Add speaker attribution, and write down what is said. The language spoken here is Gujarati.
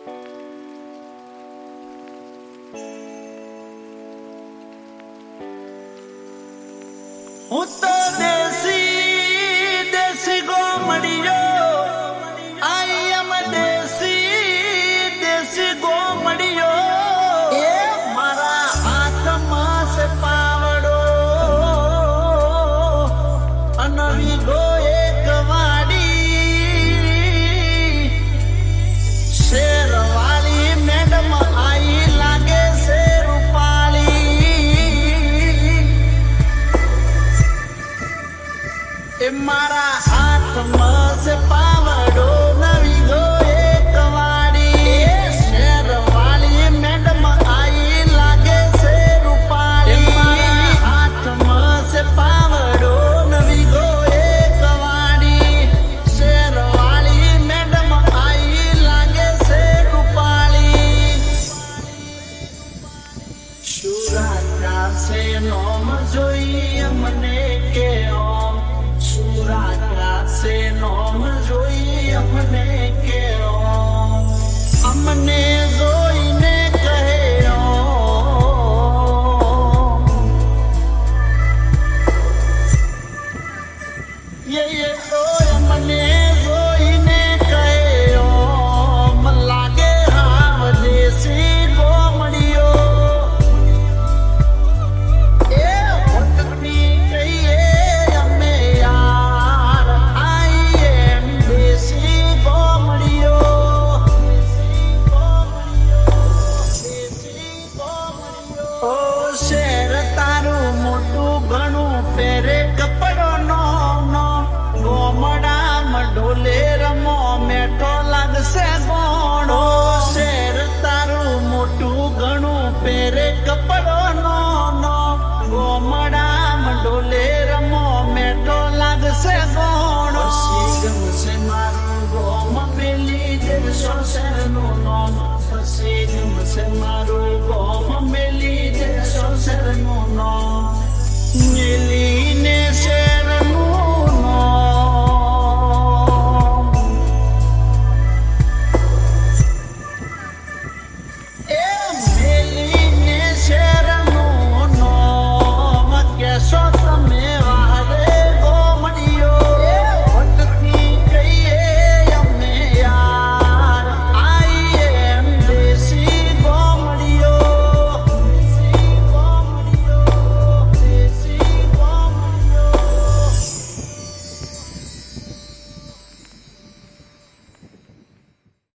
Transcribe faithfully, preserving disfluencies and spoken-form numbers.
Speaker 1: હું તો દેશી દેશી ગોમડિયો આઈ એમ દેશી દેશી ગોમડિયો એ મારા હાથમાં છે પાવડો અનવી ગો એક વાડી શેરવાળી મેડમ આઈ લાગે છે મારા હાથમાં છે પાવડો નવી ગો એક વાડી શેરવાળી મેડમ આઈ લાગે છે રૂપાળી મારા હાથમાં છે પાવડો નવી ગો એક વાડી શેરવાળી મેડમ આઈ લાગે છે રૂપાળી શુરાતા છે નોમ જોઈએ મને કે से नोम जोई अपने के हमने जोई ने कहे ये ये तो हमने जोई ने कहे मन लागे हाँ देसी गोमड़ियो ए होटनी कहिए શેર તારું મોટું ઘણું પહેરે કપડો નો નો ગોમડામાં ઢોલે રમો મેઠો લાગશે ગોણો શેર તારું મોટું ઘણું પહેરે કપડો નો નો ગોમડામાં ઢોલે રમો મેઠો લાગશે ગોણો ગમશે મારું ગોમ પેલી દેશો શેરનું નોમ પછી ગમશે મારું ગોમ મેલી શેરનું નામ